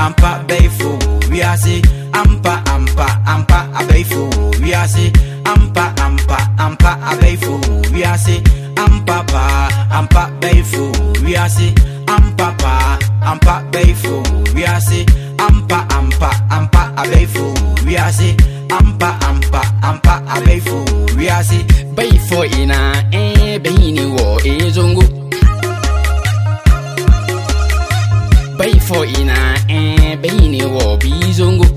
ampa beifo wiase ampa abeifo wiase ampa abeifo wiase ampa beifo wiase ampa beifo wiase ampa abeifo wiase ampa abeifo wiase beifo ina behini wo ezongo beifo ina behini wo bizongo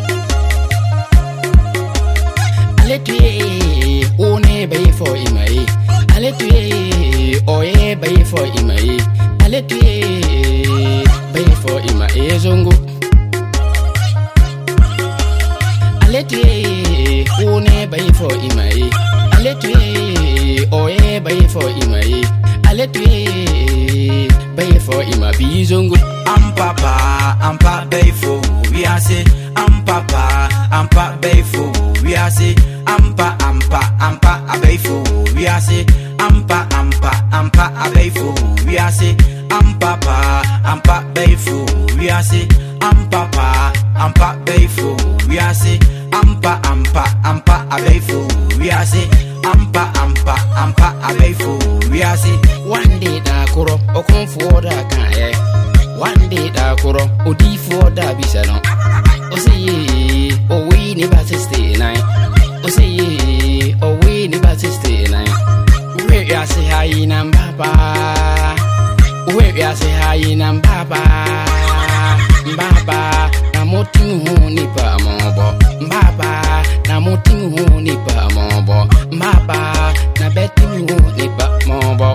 aletue one beifo imai aletue oye beifo imai aletue beifo ima ezongo aletue one beifo imai aletue oye beifo imai aletue beifo ima bizongo ampa beifo wiase ampa beifo wiase ampa abeifo wiase ampa abeifo wiase ampa beifo wiase ampa beifo wiase ampa abeifo wiase ampa abeifo wiase one day da kuro okonfo da kan one day da kuro odifo da bisano osi owi ni ba 69 osi owi ni ba 69 we ya se hayi na mbaba we ya se hayi na mbaba na motingu ni pa mobo mbaba na motingu ni pa mobo mbaba na betingu ni pa mobo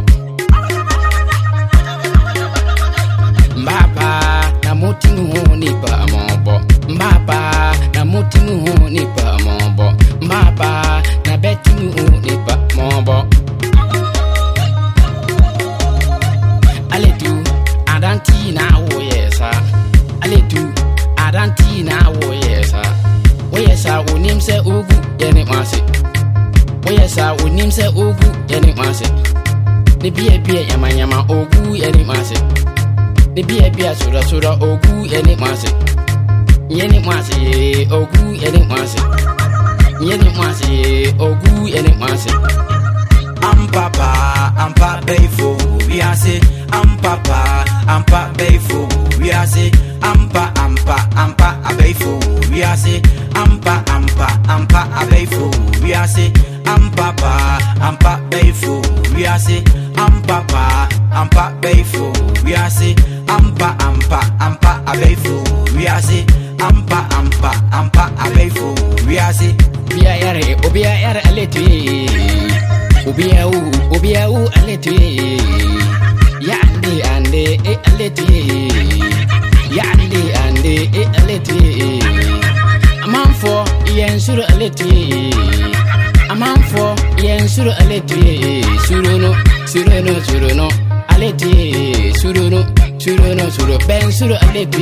mbaba na motingu ni pa mobo mbaba na motingu ni pa mobo mbaba na betingu ni pa mobo aletu adanti na wo yesa aletu adanti na wo yesa onim se ogu yene mase wo yesa onim se ogu yene mase ne bia yamanyama ogu yene mase ne bia sura ogu yene mase ogu yene mase ogu yene mase ampa beifo wiase ampa beifo wiase ampa abeifo wiase ampa abeifo wiase ampa beifo wiase ampa beifo wiase ampa abeifo wiase ampa abeifo wiase obia yare aletue obia aletue yande aletue yande aletue amanfo yensuru aletue amanfo yensuru aletue surono aletue surono ben suru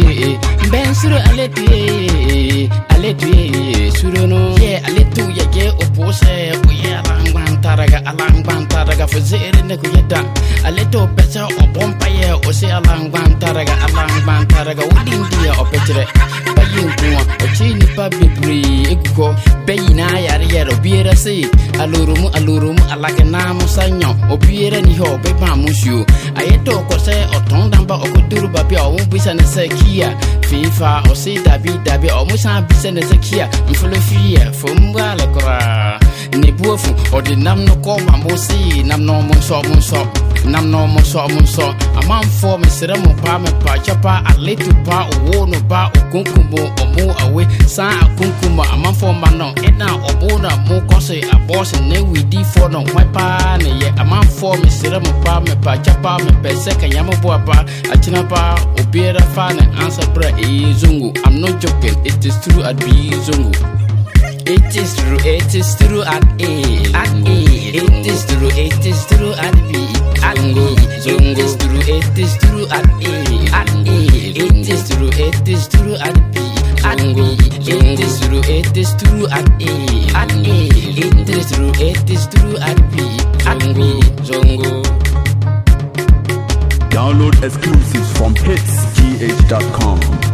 aletue surono ye aletu ye opose oye alangbantaraga fuzere ne kuyeta aleto pesa obompa ye ose alangbantaraga udindia opetre bayinkuwa ochini pa bibri ekuko beyina yare obiera se alurumu alakena musanyo obiera ni ho beba musio ayeto ko se otondamba okuduru babia obisa ne sekia fifa osi dabi omusa bisa ne sekia mfulofia fomba lekora ne buofu odi namno ko mambosi namno monso amanfo mesere mo pa me pa chapa aletu pa owono ba okunkumo omu awe sa akunkumo amanfo mano ena obona mo kose abose ne widi for no wepa ne ye amanfo mesere mo pa me pa chapa me pese kanyamo boapa achina pa obiera fa ne answer bra ezungu. I'm not joking, it is true at be zungu. It is true at A. It is true at B. At It is true at B. It is true at A. At It is true at B. At It is true at A. At It is true at B. At Zongo. Download exclusives from hitsgh.com.